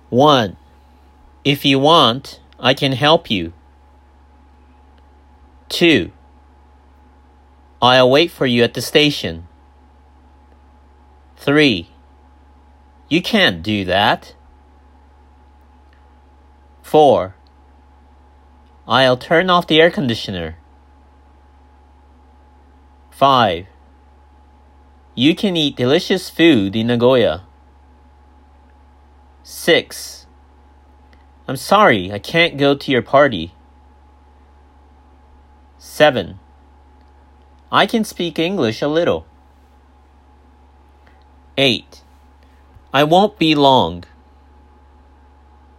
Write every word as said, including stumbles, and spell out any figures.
one. If you want, I can help you. two. I'll wait for you at the station. three. You can't do that. four. I'll turn off the air conditioner. five. You can eat delicious food in Nagoya. six. I'm sorry, I can't go to your party. seven. I can speak English a little. eight. I won't be long.